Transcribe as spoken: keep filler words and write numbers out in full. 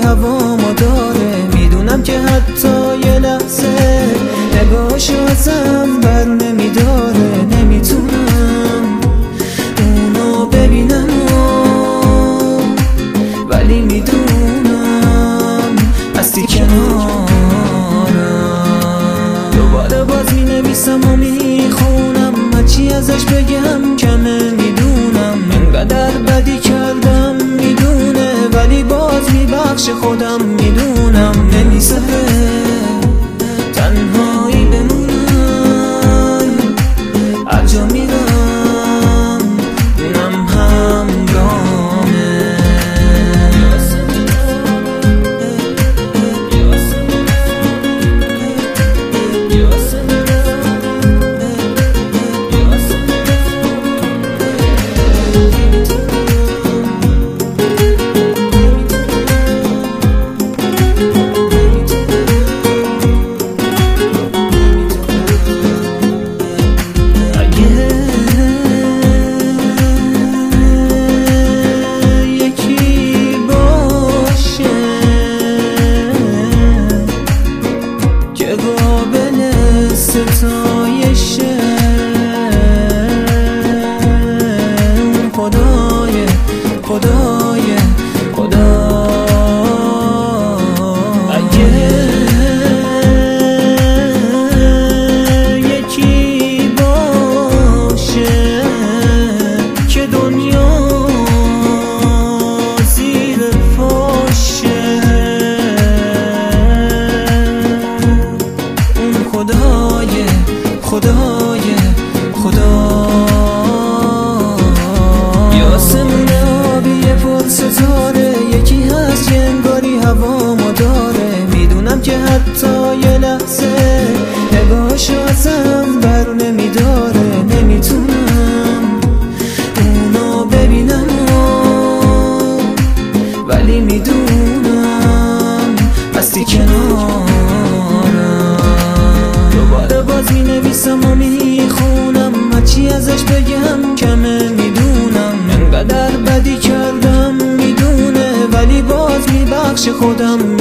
هوامو داره. میدونم که حتی یه لحظه نگاهشو ازم بر نمیداره. نمیتونم اونو ببینم ولی میدونم هستی کنارم. دوباره باز مینویسم و میخونم، هرچی ازش بگم کمه. میدونم انقدر بدی کردم میدونه، ولی باز میبخش خودم. میدونم نمیذاره تنهایی بمونم، هر جا میرم اونم همراهمه. خدای خدای خدا اگه یکی باشه که دنیا زیر پاشه، اون خدای خدای خدا. آسمون آبی پر ستاره، یکی هست که انگاری هوامو داره. میدونم که حتی یه لحظه نگاهشو ازم بر نمیداره. نمیتونم اونو ببینم ولی میدونم هستی کنارم. دوباره باز مینویسم و میخونم، هرچی ازش بگم کمه. میدونم انقدر بدی کردم میدونه، ولی باز میبخش خودم.